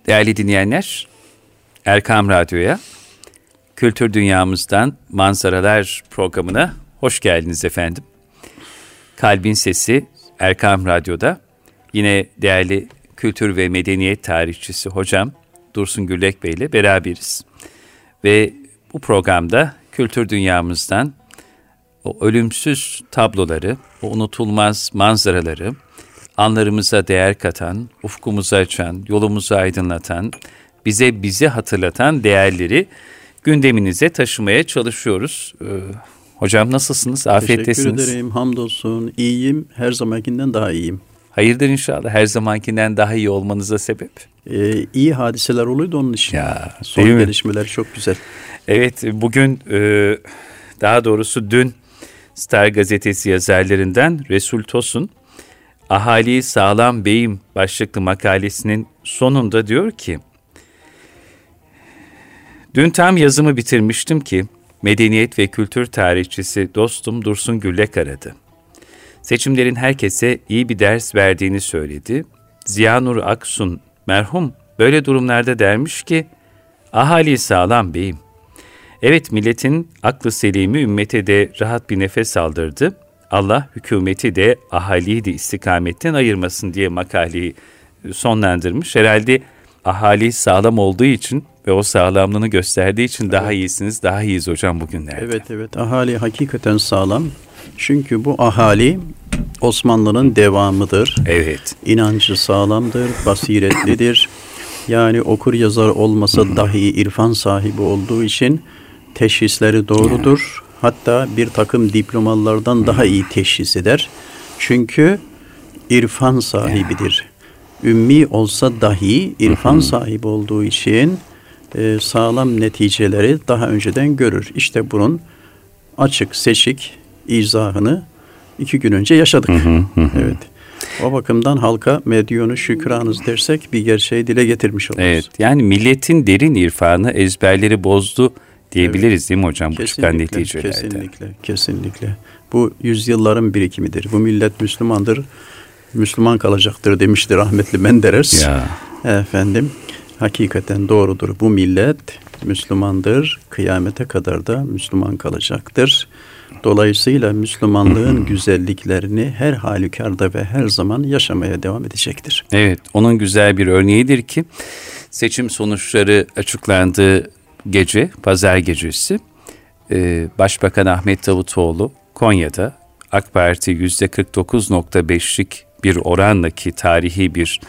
Değerli dinleyenler, Erkam Radyo'ya, Kültür Dünyamızdan Manzaralar programına hoş geldiniz efendim. Kalbin Sesi Erkam Radyo'da yine değerli kültür ve medeniyet tarihçisi hocam Dursun Güllek Bey ile beraberiz. Ve bu programda kültür dünyamızdan o ölümsüz tabloları, o unutulmaz manzaraları, anlarımıza değer katan, ufkumuzu açan, yolumuzu aydınlatan, bizi hatırlatan değerleri gündeminize taşımaya çalışıyoruz. Hocam nasılsınız? Afiyettesiniz. Teşekkür ederim. Hamdolsun. İyiyim. Her zamankinden daha iyiyim. Hayırdır inşallah. Her zamankinden daha iyi olmanıza sebep. İyi hadiseler oluyordu onun için. Ya, son gelişmeler çok güzel. Evet, bugün daha doğrusu dün Star Gazetesi yazarlarından Resul Tosun, Ahali Sağlam Beyim başlıklı makalesinin sonunda diyor ki, dün tam yazımı bitirmiştim ki medeniyet ve kültür tarihçisi dostum Dursun Güllek aradı. Seçimlerin herkese iyi bir ders verdiğini söyledi. Ziyanur Aksun merhum böyle durumlarda dermiş ki, ahali sağlam beyim. Evet, milletin aklı selimi ümmete de rahat bir nefes aldırdı. Allah hükümeti de ahaliyi de istikametten ayırmasın diye makaleyi sonlandırmış. Herhalde ahali sağlam olduğu için ve o sağlamlığını gösterdiği için daha iyisiniz, daha iyiyiz hocam bugünlerde. Evet, ahali hakikaten sağlam. Çünkü bu ahali Osmanlı'nın devamıdır. Evet. İnancı sağlamdır, basiretlidir. Yani okur yazar olmasa dahi irfan sahibi olduğu için teşhisleri doğrudur. Hatta bir takım diplomalardan daha iyi teşhis eder. Çünkü irfan sahibidir. Ümmi olsa dahi irfan sahibi olduğu için sağlam neticeleri daha önceden görür. İşte bunun açık, seçik izahını 2 gün önce yaşadık. Evet. O bakımdan halka medyonu şükranız dersek bir gerçeği dile getirmiş oluruz. Evet. Yani milletin derin irfanı ezberleri bozdu diyebiliriz, değil mi hocam? Bu çıkan neticelerde. Kesinlikle. Bu yüzyılların birikimidir. Bu millet Müslümandır, Müslüman kalacaktır demişti rahmetli Menderes. Efendim, hakikaten doğrudur. Bu millet Müslümandır, kıyamete kadar da Müslüman kalacaktır. Dolayısıyla Müslümanlığın güzelliklerini her halükarda ve her zaman yaşamaya devam edecektir. Evet, onun güzel bir örneğidir ki seçim sonuçları açıklandığı gece, pazar gecesi, Başbakan Ahmet Davutoğlu Konya'da AK Parti %49.5'lik bir oranla ki tarihi bir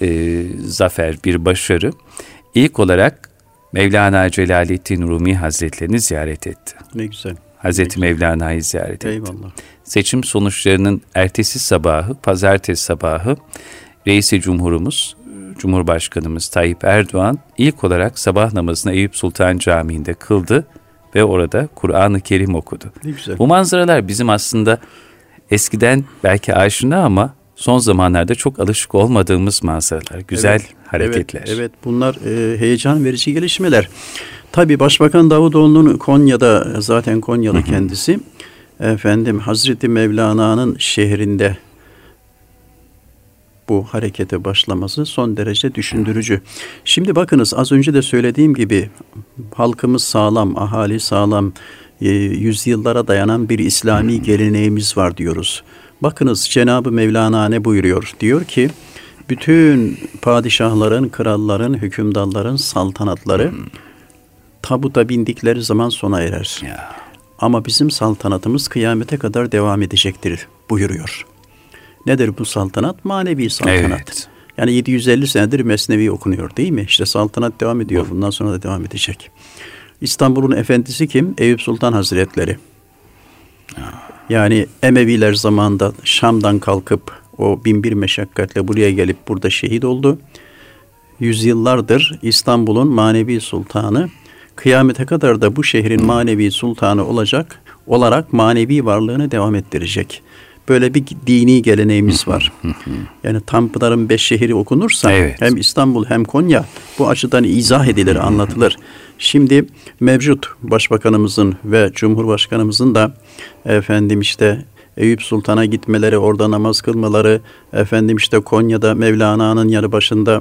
zafer, bir başarı, ilk olarak Mevlana Celaleddin Rumi Hazretlerini ziyaret etti. Ne güzel. Hazreti Mevlana'yı ziyaret etti. Eyvallah. Seçim sonuçlarının ertesi sabahı, pazartesi sabahı, Reis-i Cumhurumuz, Cumhurbaşkanımız Tayyip Erdoğan ilk olarak sabah namazını Eyüp Sultan Camii'nde kıldı ve orada Kur'an-ı Kerim okudu. Ne güzel. Bu manzaralar bizim aslında eskiden belki aşina ama son zamanlarda çok alışık olmadığımız manzaralar, güzel hareketler. Evet, bunlar heyecan verici gelişmeler. Tabii Başbakan Davutoğlu'nun Konya'da, zaten Konyalı kendisi, efendim Hazreti Mevlana'nın şehrinde bu harekete başlaması son derece düşündürücü. Şimdi bakınız, az önce de söylediğim gibi halkımız sağlam, ahali sağlam, yüzyıllara dayanan bir İslami geleneğimiz var diyoruz. Bakınız Cenab-ı Mevlana ne buyuruyor? Diyor ki, bütün padişahların, kralların, hükümdarların saltanatları tabuta bindikleri zaman sona erer. Ama bizim saltanatımız kıyamete kadar devam edecektir buyuruyor. Nedir bu saltanat? Manevi saltanat. Evet. Yani 750 senedir Mesnevi okunuyor değil mi? İşte saltanat devam ediyor. Bundan sonra da devam edecek. İstanbul'un efendisi kim? Eyüp Sultan Hazretleri. Yani Emeviler zamanında Şam'dan kalkıp o 1001 meşakkatle buraya gelip burada şehit oldu. Yüzyıllardır İstanbul'un manevi sultanı, kıyamete kadar da bu şehrin manevi sultanı olarak manevi varlığını devam ettirecek. Böyle bir dini geleneğimiz var. Yani Tanpınar'ın 5 şehri okunursa hem İstanbul hem Konya bu açıdan izah edilir, anlatılır. Şimdi mevcut başbakanımızın ve cumhurbaşkanımızın da efendim işte Eyüp Sultan'a gitmeleri, orada namaz kılmaları, efendim işte Konya'da Mevlana'nın yanı başında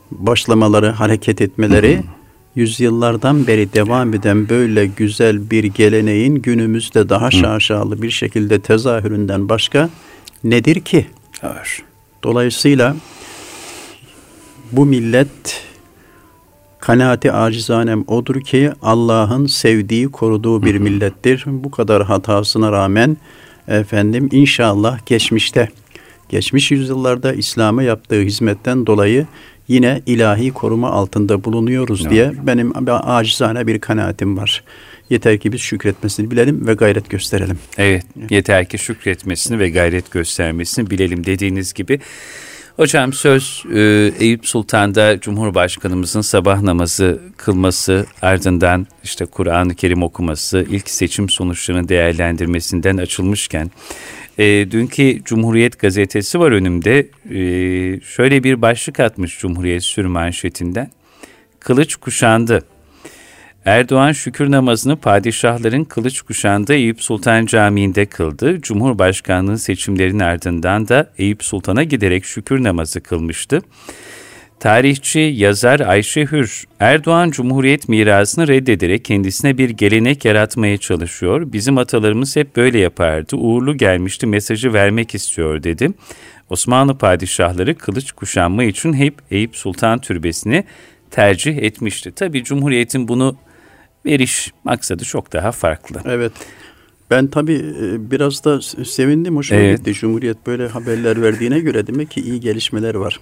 başlamaları, hareket etmeleri yüzyıllardan beri devam eden böyle güzel bir geleneğin günümüzde daha şaşalı bir şekilde tezahüründen başka nedir ki? Evet. Dolayısıyla bu millet kanaati acizanem odur ki Allah'ın sevdiği, koruduğu bir millettir. Bu kadar hatasına rağmen inşallah geçmiş yüzyıllarda İslam'a yaptığı hizmetten dolayı yine ilahi koruma altında bulunuyoruz diye benim acizane bir kanaatim var. Yeter ki biz şükretmesini bilelim ve gayret gösterelim. Evet, yeter ki şükretmesini ve gayret göstermesini bilelim dediğiniz gibi. Hocam söz Eyüp Sultan'da Cumhurbaşkanımızın sabah namazı kılması, ardından işte Kur'an-ı Kerim okuması, ilk seçim sonuçlarını değerlendirmesinden açılmışken, dünkü Cumhuriyet gazetesi var önümde, şöyle bir başlık atmış Cumhuriyet sürmanşetinden: Kılıç kuşandı. Erdoğan şükür namazını padişahların kılıç kuşandığı Eyüp Sultan Camii'nde kıldı. Cumhurbaşkanlığı seçimlerinin ardından da Eyüp Sultan'a giderek şükür namazı kılmıştı. Tarihçi, yazar Ayşe Hür, Erdoğan Cumhuriyet mirasını reddederek kendisine bir gelenek yaratmaya çalışıyor. Bizim atalarımız hep böyle yapardı, uğurlu gelmişti mesajı vermek istiyor dedi. Osmanlı padişahları kılıç kuşanma için hep Eyüp Sultan Türbesi'ni tercih etmişti. Tabii Cumhuriyet'in bunu veriş maksadı çok daha farklı. Evet. Ben tabii biraz da sevindim. Hoşuma gitti. Cumhuriyet böyle haberler verdiğine göre demek ki iyi gelişmeler var.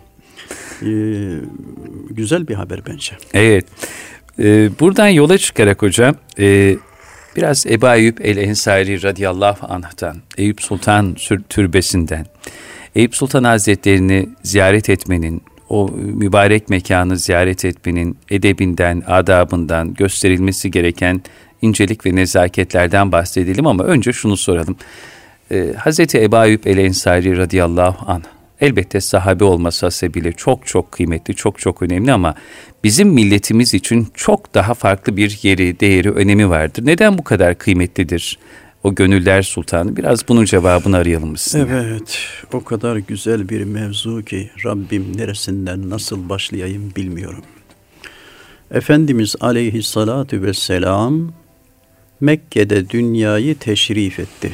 Güzel bir haber bence. Evet. Buradan yola çıkarak hocam biraz Ebu Eyyub el-Ensari radıyallahu anh'tan, Eyüp Sultan Türbesi'nden, Eyüp Sultan Hazretlerini ziyaret etmenin, o mübarek mekanı ziyaret etmenin edebinden, adabından, gösterilmesi gereken incelik ve nezaketlerden bahsedelim ama önce şunu soralım. Hazreti Ebu Eyyub el-Ensari radıyallahu anh, elbette sahabe olması hasebiyle çok çok kıymetli, çok çok önemli ama bizim milletimiz için çok daha farklı bir yeri, değeri, önemi vardır. Neden bu kadar kıymetlidir o gönüller sultanı? Biraz bunun cevabını arayalım mı sizinle? Evet, o kadar güzel bir mevzu ki Rabbim neresinden nasıl başlayayım bilmiyorum. Efendimiz aleyhissalatu vesselam Mekke'de dünyayı teşrif etti.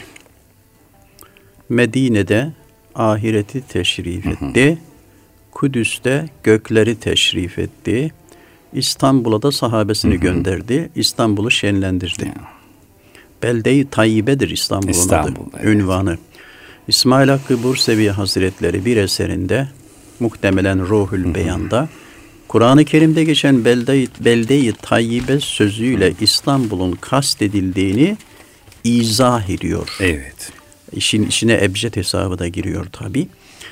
Medine'de ahireti teşrif etti. Kudüs'te gökleri teşrif etti. İstanbul'a da sahabesini gönderdi. İstanbul'u şenlendirdi. Belde-i Tayyibe'dir İstanbul'un adı, evet. Ünvanı. İsmail Hakkı Bursevi Hazretleri bir eserinde, muhtemelen Ruhul Beyan'da, Kur'an-ı Kerim'de geçen Belde-i Tayyibe sözüyle İstanbul'un kastedildiğini izah ediyor. Evet. İşin içine ebced hesabı da giriyor tabii.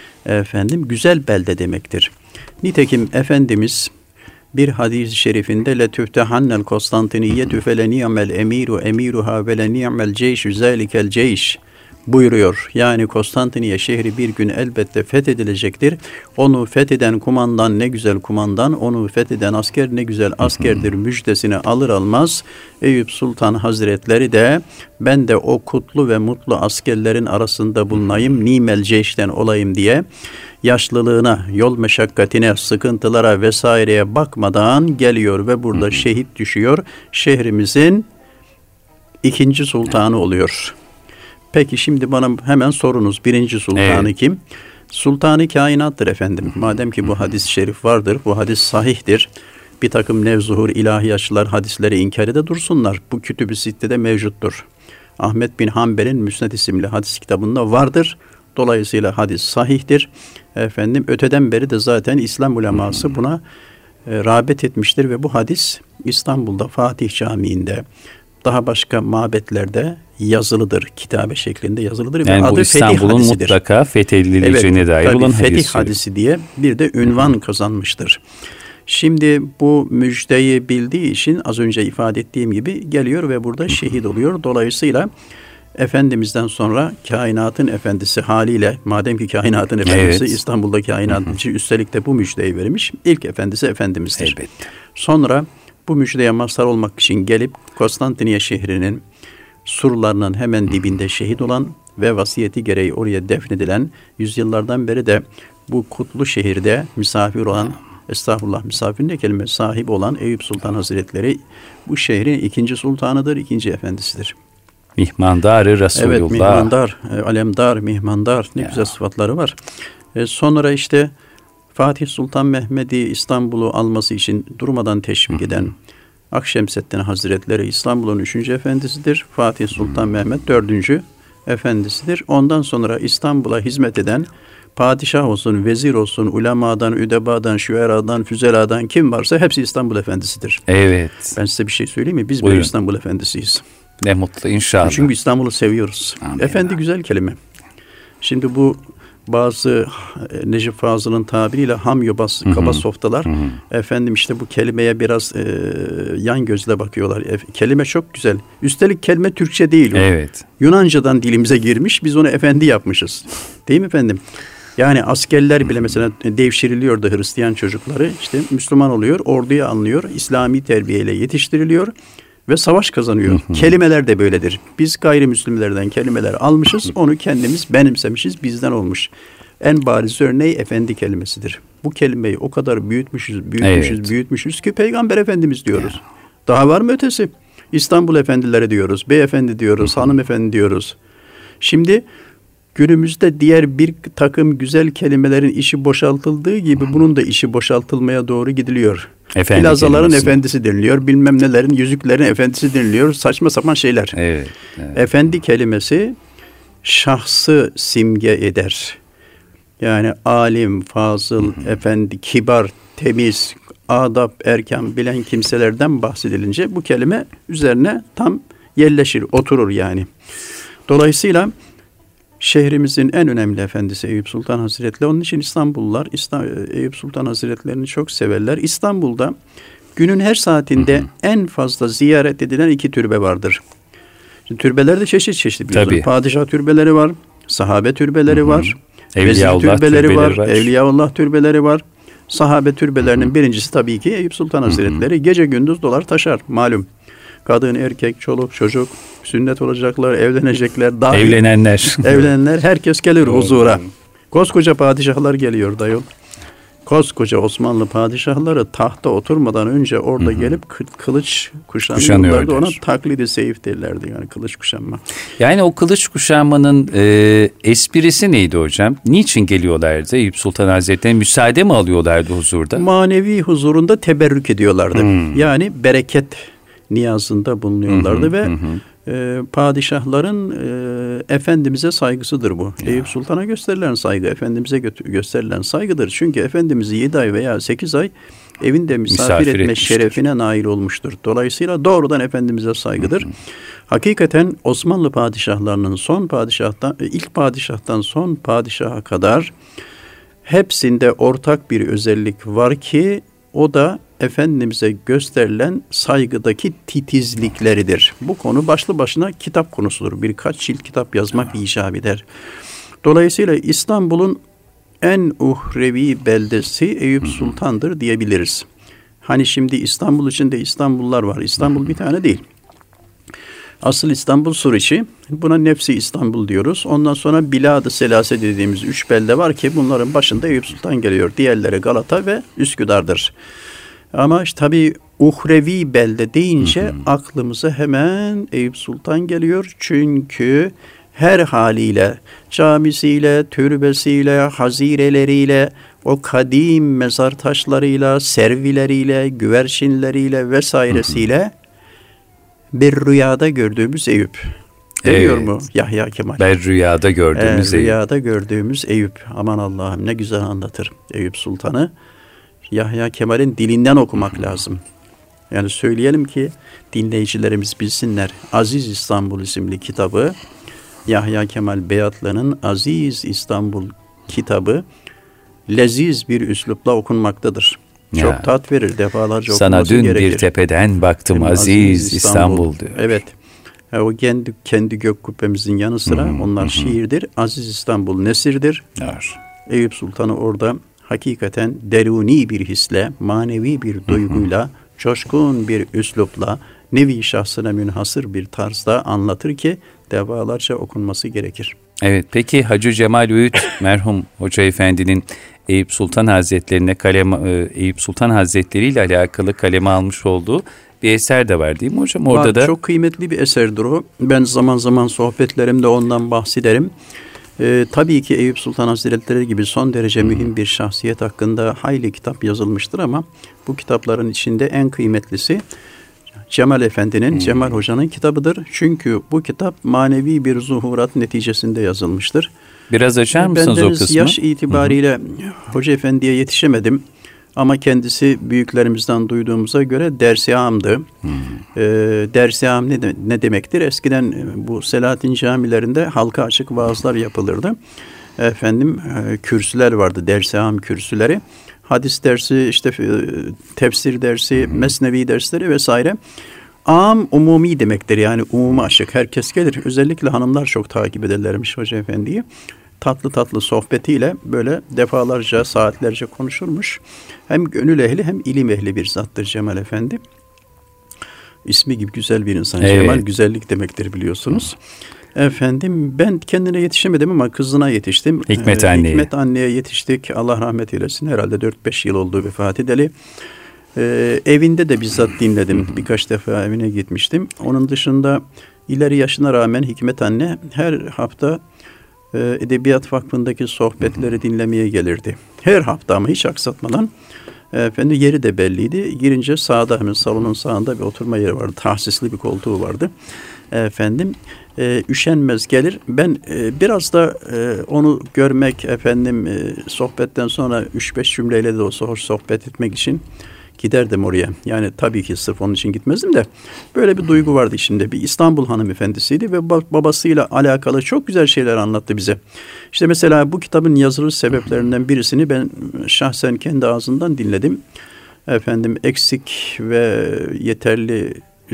Güzel belde demektir. Nitekim Efendimiz bir hadis-i şerifinde letüftehannel Konstantiniyetü fele ni'mel emiru emiruha ve le ni'mel ceyşü zelikel ceyş buyuruyor. Yani Konstantiniye şehri bir gün elbette fethedilecektir. Onu fetheden kumandan ne güzel kumandan, onu fetheden asker ne güzel askerdir müjdesini alır almaz Eyüp Sultan Hazretleri de ben de o kutlu ve mutlu askerlerin arasında bulunayım, nimel ceyşten olayım diye yaşlılığına, yol meşakkatine, sıkıntılara vesaireye bakmadan geliyor ve burada şehit düşüyor. Şehrimizin ikinci sultanı oluyor. Peki şimdi bana hemen sorunuz, birinci sultanı kim? Sultanı kainattır efendim. Madem ki bu hadis-i şerif vardır, bu hadis sahihtir. Bir takım nevzuhur ilahiyatçılar hadisleri inkar ede dursunlar. Bu Kütüb-i Sitte'de mevcuttur. Ahmet bin Hanbel'in Müsned isimli hadis kitabında vardır. Dolayısıyla hadis sahihtir. Öteden beri de zaten İslam uleması buna rağbet etmiştir ve bu hadis İstanbul'da Fatih Camii'nde, daha başka mabetlerde yazılıdır. Kitabe şeklinde yazılıdır. Yani ve bu adı İstanbul'un mutlaka fethedileceğine dair olan hadis. Fetih hadisi diye bir de ünvan kazanmıştır. Şimdi bu müjdeyi bildiği için az önce ifade ettiğim gibi geliyor ve burada şehit oluyor. Dolayısıyla Efendimiz'den sonra kainatın efendisi haliyle, madem ki kainatın efendisi İstanbul'da kainatın için üstelik de bu müjdeyi vermiş, ilk efendisi Efendimiz'dir. Elbette. Sonra bu müjdeye mazhar olmak için gelip Konstantiniye şehrinin surlarının hemen dibinde şehit olan ve vasiyeti gereği oraya defnedilen, yüzyıllardan beri de bu kutlu şehirde misafir olan estağfurullah misafir ne kelime, sahip olan Eyüp Sultan Hazretleri bu şehrin ikinci sultanıdır, ikinci efendisidir. Mihmandar-ı Resulullah. Evet, mihmandar, alemdar, mihmandar, ne güzel sıfatları var. Sonra işte Fatih Sultan Mehmed'i İstanbul'u alması için durmadan teşvik eden Akşemseddin Hazretleri İstanbul'un 3. efendisidir. Fatih Sultan Mehmed 4. efendisidir. Ondan sonra İstanbul'a hizmet eden padişah olsun, vezir olsun, ulemadan, üdebadan, şüeradan, füzeladan kim varsa hepsi İstanbul efendisidir. Evet. Ben size bir şey söyleyeyim mi? Biz Buyurun. bir İstanbul efendisiyiz. Ne mutlu inşallah. Çünkü İstanbul'u seviyoruz. Amin. Efendi güzel kelime. Şimdi bu bazı Necip Fazıl'ın tabiriyle hamyobaz, kaba softalar. Efendim işte bu kelimeye biraz yan gözle bakıyorlar. Kelime çok güzel. Üstelik kelime Türkçe değil. Evet. Yunancadan dilimize girmiş. Biz onu efendi yapmışız. Değil mi efendim? Yani askerler bile mesela devşiriliyordu, Hristiyan çocukları. İşte Müslüman oluyor, orduya alınıyor, İslami terbiyeyle yetiştiriliyor ve savaş kazanıyor. Kelimeler de böyledir. Biz gayrimüslimlerden kelimeler almışız, onu kendimiz benimsemişiz, bizden olmuş. En bariz örneği efendi kelimesidir. Bu kelimeyi o kadar büyütmüşüz ki Peygamber Efendimiz diyoruz. Daha var mı ötesi? İstanbul efendileri diyoruz, beyefendi diyoruz, hanımefendi diyoruz. Şimdi günümüzde diğer bir takım güzel kelimelerin işi boşaltıldığı gibi bunun da işi boşaltılmaya doğru gidiliyor. Plazaların efendisi deniliyor, bilmem nelerin, yüzüklerin efendisi deniliyor, saçma sapan şeyler. Evet. Efendi kelimesi şahsı simge eder. Yani alim, fazıl, efendi, kibar, temiz, adab, erkan bilen kimselerden bahsedilince bu kelime üzerine tam yerleşir, oturur yani. Dolayısıyla şehrimizin en önemli efendisi Eyüp Sultan Hazretleri. Onun için İstanbullular Eyüp Sultan Hazretlerini çok severler. İstanbul'da günün her saatinde en fazla ziyaret edilen 2 türbe vardır. Şimdi türbeler de çeşit biliyorsunuz. Padişah türbeleri var, sahabe türbeleri var, vezir türbeleri var, Evliyaullah türbeleri var. Sahabe türbelerinin birincisi tabii ki Eyüp Sultan Hazretleri. Gece gündüz dolar taşar malum. Kadın, erkek, çoluk, çocuk, sünnet olacaklar, evlenecekler. Evlenenler herkes gelir huzura. Koskoca padişahlar geliyor dayol. Koskoca Osmanlı padişahları tahta oturmadan önce orada gelip kılıç kuşanıyorlardı. Ona taklidi seyif derlerdi, yani kılıç kuşanma. Yani o kılıç kuşanmanın esprisi neydi hocam? Niçin geliyorlardı Eyüp Sultan Hazretleri? Müsaade mi alıyorlardı huzurda? Manevi huzurunda teberrük ediyorlardı. Yani bereket niyazında bulunuyorlardı ve padişahların Efendimiz'e saygısıdır bu. Eyüp Sultan'a gösterilen saygı, Efendimiz'e gösterilen saygıdır. Çünkü Efendimiz'i 7 ay veya 8 ay evinde misafir etme şerefine nail olmuştur. Dolayısıyla doğrudan Efendimiz'e saygıdır. Hakikaten Osmanlı padişahlarının ilk padişahtan son padişaha kadar hepsinde ortak bir özellik var ki o da Efendimiz'e gösterilen saygıdaki titizlikleridir. Bu konu başlı başına kitap konusudur. Birkaç cilt kitap yazmak icap eder. Dolayısıyla İstanbul'un en uhrevi beldesi Eyüp Sultan'dır diyebiliriz. Hani şimdi İstanbul içinde İstanbullar var. İstanbul bir tane değil. Asıl İstanbul Suriçi. Buna Nefsi İstanbul diyoruz. Ondan sonra Bilad-ı Selase dediğimiz 3 belde var ki bunların başında Eyüp Sultan geliyor. Diğerleri Galata ve Üsküdar'dır. Ama işte tabii uhrevi belde deyince aklımıza hemen Eyüp Sultan geliyor. Çünkü her haliyle, camisiyle, türbesiyle, hazireleriyle, o kadim mezar taşlarıyla, servileriyle, güvercinleriyle vesairesiyle bir rüyada gördüğümüz Eyüp. Demiyor mu Yahya Kemal? Ben rüyada gördüğümüz Eyüp. Rüyada gördüğümüz Eyüp. Aman Allah'ım ne güzel anlatır Eyüp Sultan'ı. Yahya Kemal'in dilinden okumak lazım. Yani söyleyelim ki dinleyicilerimiz bilsinler. Aziz İstanbul isimli kitabı, Yahya Kemal Beyatlı'nın Aziz İstanbul kitabı leziz bir üslupla okunmaktadır. Çok tat verir, defalarca okuması sana dün gerekir. Bir tepeden baktım Aziz İstanbul diyor. Evet. O kendi gök kubbemizin yanı sıra onlar şiirdir. Aziz İstanbul nesirdir. Eyüp Sultan'ı orada hakikaten deruni bir hisle, manevi bir duyguyla, coşkun bir üslupla, nevi şahsına münhasır bir tarzda anlatır ki defalarca okunması gerekir. Evet, peki Hacı Cemal Öğüt merhum Hoca Efendi'nin Eyüp Sultan Hazretlerine Eyüp Sultan Hazretleri ile alakalı kaleme almış olduğu bir eser de var değil mi hocam? Orada da çok kıymetli bir eserdir o. Ben zaman zaman sohbetlerimde ondan bahsederim. Tabii ki Eyüp Sultan Hazretleri gibi son derece mühim bir şahsiyet hakkında hayli kitap yazılmıştır ama bu kitapların içinde en kıymetlisi Cemal Efendi'nin, Cemal Hoca'nın kitabıdır. Çünkü bu kitap manevi bir zuhurat neticesinde yazılmıştır. Biraz açar mısınız o kısmı? Yaş itibariyle Hoca Efendi'ye yetişemedim. Ama kendisi büyüklerimizden duyduğumuza göre dersi-âmdı. Dersi-âm ne demektir? Eskiden bu Selahattin camilerinde halka açık vaazlar yapılırdı. Kürsüler vardı, dersi-âm kürsüleri. Hadis dersi, işte tefsir dersi, mesnevi dersleri vesaire. Am umumi demektir, yani umuma açık. Herkes gelir. Özellikle hanımlar çok takip ederlermiş Hoca Efendi'yi. Tatlı tatlı sohbetiyle böyle defalarca, saatlerce konuşurmuş. Hem gönül ehli hem ilim ehli bir zattır Cemal Efendi. İsmi gibi güzel bir insan. Evet. Cemal güzellik demektir biliyorsunuz. Ben kendine yetişemedim ama kızına yetiştim. Hikmet anneye. Hikmet anneye yetiştik. Allah rahmet eylesin. Herhalde 4-5 yıl oldu vefat edeli. Evinde de bizzat dinledim. Birkaç defa evine gitmiştim. Onun dışında ileri yaşına rağmen Hikmet anne her hafta Edebiyat Vakfı'ndaki sohbetleri dinlemeye gelirdi. Her hafta ama hiç aksatmadan. Yeri de belliydi. Girince sağda, hemen salonun sağında bir oturma yeri vardı. Tahsisli bir koltuğu vardı. Üşenmez gelir. Ben biraz da onu görmek, sohbetten sonra 3-5 cümleyle de olsa hoş sohbet etmek için giderdim oraya. Yani tabii ki sırf onun için gitmezdim de böyle bir duygu vardı içimde. Bir İstanbul hanımefendisiydi ve babasıyla alakalı çok güzel şeyler anlattı bize. İşte mesela bu kitabın yazılış sebeplerinden birisini ben şahsen kendi ağzından dinledim. Eksik ve yeterli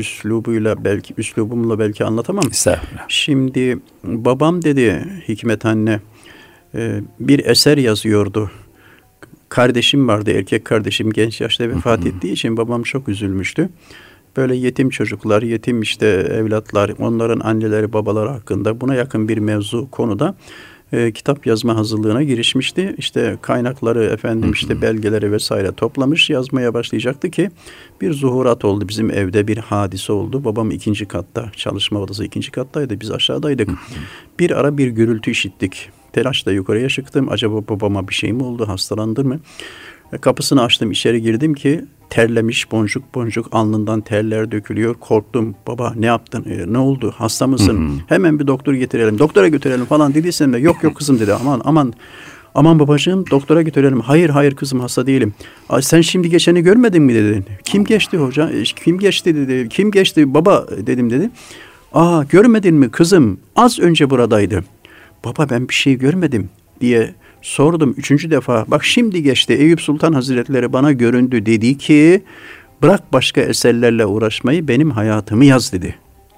üslubumla belki anlatamam. Şimdi babam dedi, Hikmet anne bir eser yazıyordu. Kardeşim vardı, erkek kardeşim genç yaşta vefat ettiği için babam çok üzülmüştü. Böyle yetim çocuklar, yetim evlatlar, onların anneleri, babaları hakkında buna yakın bir mevzu konuda kitap yazma hazırlığına girişmişti. İşte kaynakları, belgeleri vesaire toplamış, yazmaya başlayacaktı ki bir zuhurat oldu. Bizim evde bir hadise oldu. Babam 2. katta, çalışma odası 2. kattaydı, biz aşağıdaydık. Bir ara bir gürültü işittik. Telaşla yukarıya çıktım. Acaba babama bir şey mi oldu? Hastalandı mı? Kapısını açtım, içeri girdim ki terlemiş, boncuk boncuk alnından terler dökülüyor. Korktum. Baba ne yaptın? Ne oldu? Hasta mısın? Hemen bir doktor getirelim. Doktora götürelim falan dediysem de yok kızım dedi. Aman babacığım, doktora götürelim. Hayır kızım, hasta değilim. Sen şimdi geçeni görmedin mi dedi. Kim geçti hoca? Kim geçti dedi. Kim geçti baba dedim dedi. Görmedin mi kızım? Az önce buradaydı. Baba ben bir şey görmedim diye sordum 3. defa. Bak şimdi geçti, Eyüp Sultan Hazretleri bana göründü, dedi ki bırak başka eserlerle uğraşmayı, benim hayatımı yaz dedi.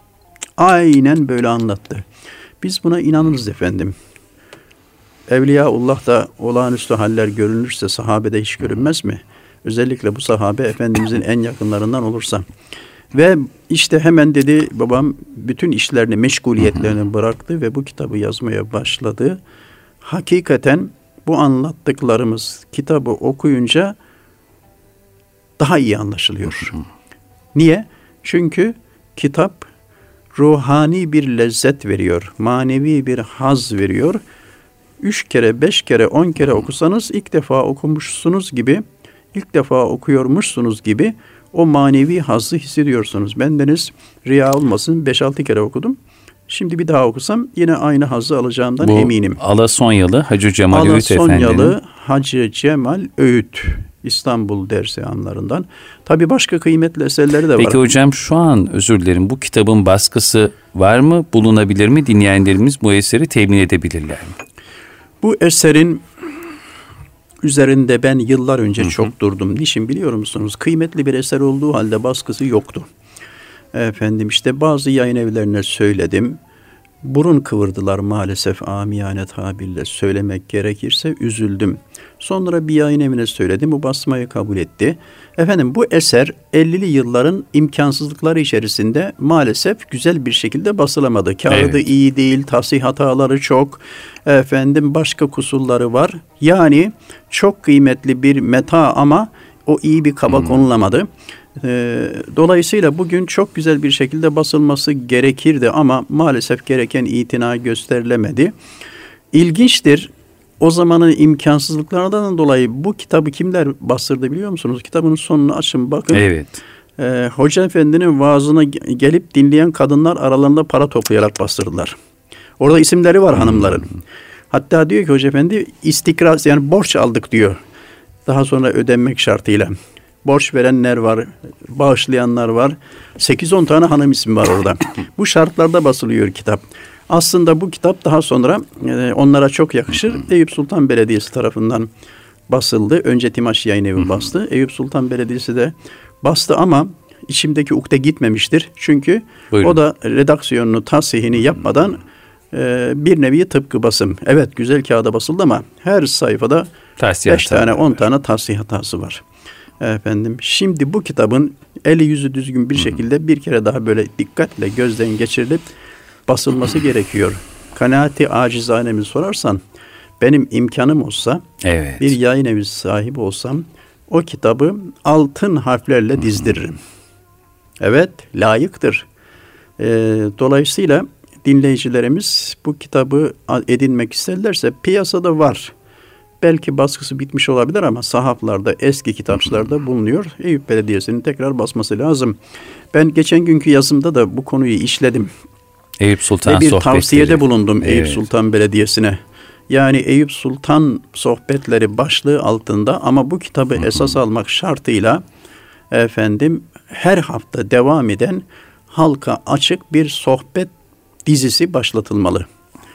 Aynen böyle anlattı. Biz buna inanırız efendim. Evliyaullah'ta olağanüstü haller görünürse sahabede hiç görünmez mi? Özellikle bu sahabe Efendimizin en yakınlarından olursa. Ve işte hemen dedi babam bütün işlerini, meşguliyetlerini bıraktı ve bu kitabı yazmaya başladı. Hakikaten bu anlattıklarımız kitabı okuyunca daha iyi anlaşılıyor. Niye? Çünkü kitap ruhani bir lezzet veriyor, manevi bir haz veriyor. 3 kere, 5 kere, 10 kere okusanız ilk defa okumuşsunuz gibi, ilk defa okuyormuşsunuz gibi o manevi hazzı hissediyorsunuz. Bendeniz riya olmasın, 5-6 kere okudum. Şimdi bir daha okusam yine aynı hazzı alacağımdan eminim. Alasonyalı Hacı Cemal Öğüt Efendi'nin. Alasonyalı Hacı Cemal Öğüt, İstanbul dersi-âmlarından. Tabii başka kıymetli eserleri de var. Peki hocam, şu an özür dilerim, bu kitabın baskısı var mı? Bulunabilir mi? Dinleyenlerimiz bu eseri temin edebilirler mi? Bu eserin üzerinde ben yıllar önce çok durdum. Niçin biliyor musunuz? Kıymetli bir eser olduğu halde baskısı yoktu. İşte bazı yayın evlerine söyledim. burun kıvırdılar maalesef, amiyane tabirle söylemek gerekirse üzüldüm. Sonra bir yayın evine söyledim, bu basmayı kabul etti. Efendim bu eser 50'li yılların imkansızlıkları içerisinde maalesef güzel bir şekilde basılamadı. Kağıdı iyi değil, tahsih hataları çok, efendim başka kusurları var. Yani çok kıymetli bir meta ama o iyi bir kaba konulamadı. Dolayısıyla bugün çok güzel bir şekilde basılması gerekirdi ama maalesef gereken itina gösterilemedi. İlginçtir. O zamanın imkansızlıklarından dolayı bu kitabı kimler bastırdı biliyor musunuz? Kitabın sonunu açın bakın. Evet. Hoca Efendi'nin vaazına gelip dinleyen kadınlar aralarında para toplayarak bastırdılar. Orada isimleri var hanımların. Hatta diyor ki Hoca Efendi istikraz, yani borç aldık diyor. Daha sonra ödenmek şartıyla. Borç verenler var, bağışlayanlar var. 8-10 tane hanım ismi var orada. Bu şartlarda basılıyor kitap. Aslında bu kitap daha sonra onlara çok yakışır. Eyüp Sultan Belediyesi tarafından basıldı. Önce Timaş Yayınevi bastı. Eyüp Sultan Belediyesi de bastı ama içimdeki ukde gitmemiştir. Çünkü o da redaksiyonunu, tasihini yapmadan bir nevi tıpkı basım. Evet güzel kağıda basıldı ama her sayfada 5 tane 10 tane tasih hatası var. Efendim şimdi bu kitabın eli yüzü düzgün bir şekilde bir kere daha böyle dikkatle gözden geçirilip basılması gerekiyor. Kanaati acizanemi sorarsan benim imkanım olsa bir yayın evi sahibi olsam o kitabı altın harflerle dizdiririm. Evet layıktır. Dolayısıyla dinleyicilerimiz bu kitabı edinmek isterlerse piyasada var. Belki baskısı bitmiş olabilir ama sahaflarda, eski kitapçılarda bulunuyor. Eyüp Belediyesi'nin tekrar basması lazım. Ben geçen günkü yazımda da bu konuyu işledim. Eyüp Sultan Sohbetleri. Bir sohbetleri. tavsiyede bulundum Eyüp Sultan Belediyesi'ne. Yani Eyüp Sultan sohbetleri başlığı altında ama bu kitabı esas almak şartıyla efendim her hafta devam eden halka açık bir sohbet dizisi başlatılmalı.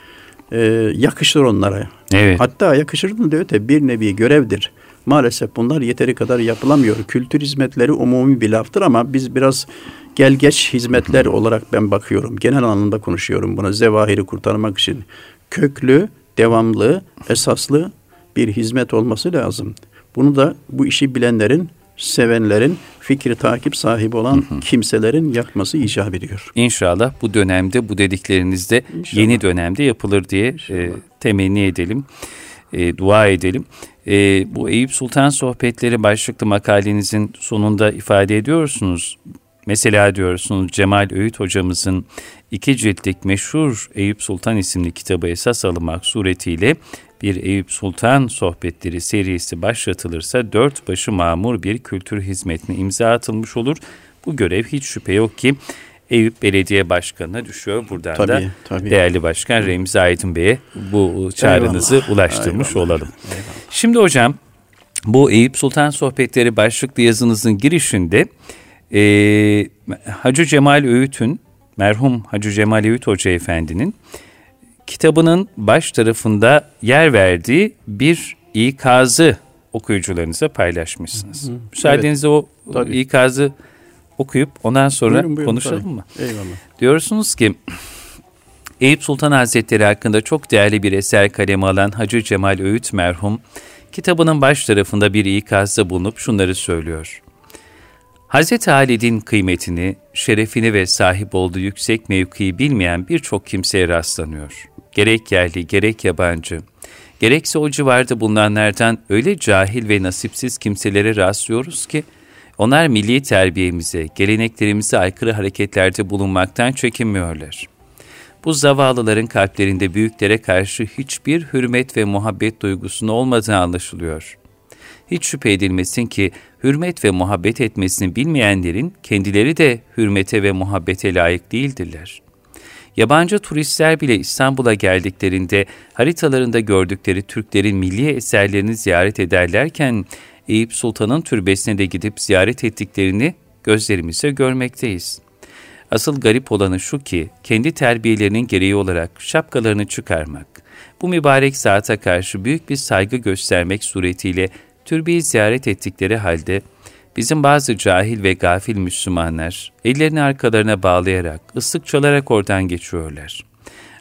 Yakışır onlara. Evet. Hatta yakışır da öte bir nevi görevdir. Maalesef bunlar yeteri kadar yapılamıyor. Kültür hizmetleri umumi bir laftır ama biz biraz gel geç hizmetler olarak ben bakıyorum. Genel anlamda konuşuyorum buna, zevahiri kurtarmak için. Köklü, devamlı, esaslı bir hizmet olması lazım. Bunu da bu işi bilenlerin, sevenlerin, fikri takip sahibi olan kimselerin yapması icap ediyor. İnşallah bu dönemde bu dediklerinizde yeni dönemde yapılır diye temenni edelim, dua edelim. Bu Eyüp Sultan sohbetleri başlıklı makalenizin sonunda ifade ediyorsunuz. Mesela diyorsunuz Cemal Öğüt hocamızın 2 ciltlik meşhur Eyüp Sultan isimli kitabı esas alınmak suretiyle bir Eyüp Sultan sohbetleri serisi başlatılırsa 4 başı mamur bir kültür hizmetine imza atılmış olur. Bu görev hiç şüphe yok ki Eyüp Belediye Başkanı'na düşüyor. Buradan da değerli Başkan Remzi Aydın Bey'e bu çağrınızı ulaştırmış olalım. Eyvallah. Şimdi hocam bu Eyüp Sultan sohbetleri başlıklı yazınızın girişinde Hacı Cemal Öğüt'ün, merhum Hacı Cemal Öğüt Hoca Efendi'nin kitabının baş tarafında yer verdiği bir ikazı okuyucularınıza paylaşmışsınız. Müsaadenizle o ikazı okuyup ondan sonra buyurun, konuşalım mı? Eyvallah. Diyorsunuz ki Eyüp Sultan Hazretleri hakkında çok değerli bir eser kaleme alan Hacı Cemal Öğüt merhum kitabının baş tarafında bir ikazda bulunup şunları söylüyor. Hazreti Halid'in kıymetini, şerefini ve sahip olduğu yüksek mevkiyi bilmeyen birçok kimseye rastlanıyor. Gerek yerli, gerek yabancı, gerekse o civarda bulunanlardan öyle cahil ve nasipsiz kimselere rastlıyoruz ki, onlar milli terbiyemize, geleneklerimize aykırı hareketlerde bulunmaktan çekinmiyorlar. Bu zavallıların kalplerinde büyüklere karşı hiçbir hürmet ve muhabbet duygusunun olmadığı anlaşılıyor. Hiç şüphe edilmesin ki hürmet ve muhabbet etmesini bilmeyenlerin kendileri de hürmete ve muhabbete layık değildirler. Yabancı turistler bile İstanbul'a geldiklerinde haritalarında gördükleri Türklerin milli eserlerini ziyaret ederlerken Eyüp Sultan'ın türbesine de gidip ziyaret ettiklerini gözlerimizle görmekteyiz. Asıl garip olanı şu ki kendi terbiyelerinin gereği olarak şapkalarını çıkarmak, bu mübarek saate karşı büyük bir saygı göstermek suretiyle türbeyi ziyaret ettikleri halde bizim bazı cahil ve gafil Müslümanlar ellerini arkalarına bağlayarak, ıslık çalarak oradan geçiyorlar.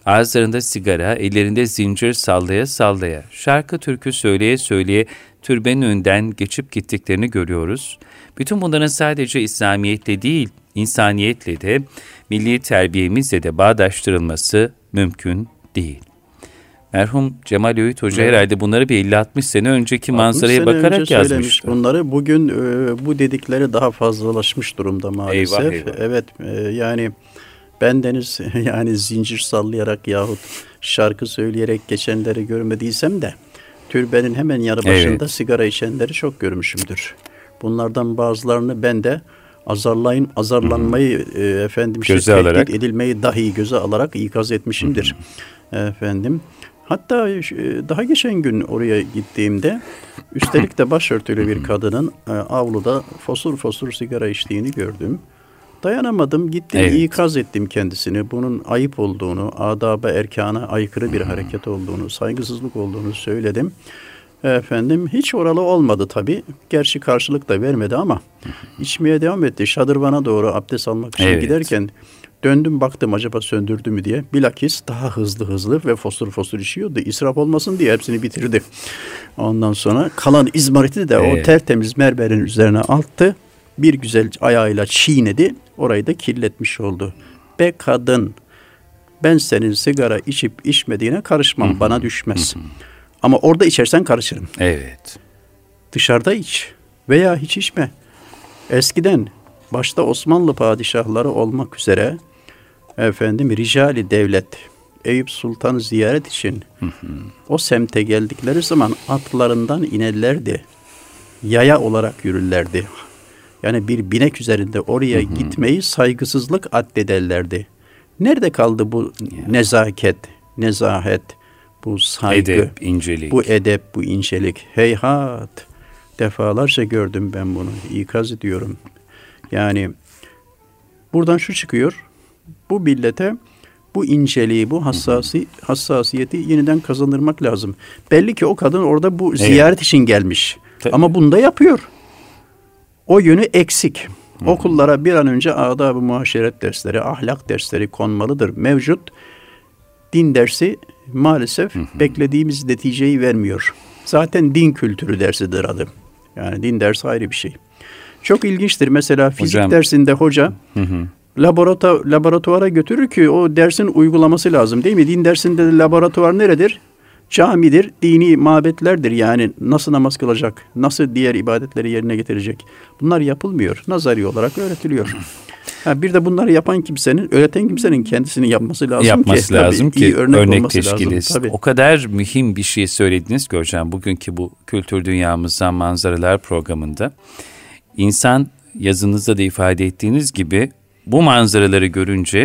ağızlarında sigara, ellerinde zincir sallaya sallaya, şarkı türkü söyleye söyleye türbenin önünden geçip gittiklerini görüyoruz. Bütün bunların sadece İslamiyetle değil, insaniyetle de, milli terbiyemizle de bağdaştırılması mümkün değil. Merhum Cemal Öğüt Hoca herhalde bunları bir 50-60 sene önceki manzaraya bakarak yazmış. Bunları bugün bu dedikleri daha fazlalaşmış durumda maalesef. Eyvah, eyvah. Evet, yani bendeniz yani zincir sallayarak yahut şarkı söyleyerek geçenleri görmediysem de türbenin hemen yanı başında sigara içenleri çok görmüşümdür. Bunlardan bazılarını ben de azarlanmayı tehdit edilmeyi dahi göze alarak ikaz etmişimdir. Efendim. Hatta daha geçen gün oraya gittiğimde üstelik de başörtülü bir kadının avluda fosur fosur sigara içtiğini gördüm. Dayanamadım, gittim ikaz ettim kendisini. Bunun ayıp olduğunu, adab-ı erkana aykırı bir hareket olduğunu, saygısızlık olduğunu söyledim. Efendim hiç oralı olmadı tabii. Gerçi karşılık da vermedi ama içmeye devam etti. Şadırvana doğru abdest almak için giderken döndüm baktım acaba söndürdü mü diye. Bilakis daha hızlı ve fosur fosur içiyordu. İsraf olmasın diye hepsini bitirdi. Ondan sonra kalan izmariti de o tertemiz mermerin üzerine attı. Bir güzel ayağıyla çiğnedi. Orayı da kirletmiş oldu. Be kadın, ben senin sigara içip içmediğine karışmam. Bana düşmez. Ama orada içersen karışırım. Evet. Dışarıda iç veya hiç içme. Eskiden başta Osmanlı padişahları olmak üzere ricali devlet Eyüp Sultan'ı ziyaret için o semte geldikleri zaman atlarından inerlerdi. Yaya olarak yürürlerdi. Yani bir binek üzerinde oraya gitmeyi saygısızlık addederlerdi. Nerede kaldı bu nezaket, nezahet, bu saygı, edep, incelik. Bu edep, bu incelik? Heyhat! Defalarca gördüm ben bunu. İkaz ediyorum. Yani buradan şu çıkıyor. Bu millete bu inceliği, bu hassasiyeti yeniden kazandırmak lazım. Belli ki o kadın orada bu ziyaret için gelmiş. Tabii. Ama bunu da yapıyor. O yönü eksik. Okullara bir an önce adab-ı muaşeret dersleri, ahlak dersleri konmalıdır. Mevcut din dersi maalesef beklediğimiz neticeyi vermiyor. Zaten din kültürü dersidir adı. Yani din dersi ayrı bir şey. Çok ilginçtir. Mesela fizik dersinde hoca laboratuvara götürür ki o dersin uygulaması lazım değil mi? Din dersinde de laboratuvar neredir? Camidir, dini mabetlerdir. Yani nasıl namaz kılacak, nasıl diğer ibadetleri yerine getirecek. Bunlar yapılmıyor. Nazari olarak öğretiliyor. Bir de bunları öğreten kimsenin kendisini yapması lazım ki örnek teşkil etsin. O kadar mühim bir şey söylediniz ki hocam bugünkü bu Kültür Dünyamızdan Manzaralar programında. İnsan yazınızda da ifade ettiğiniz gibi bu manzaraları görünce,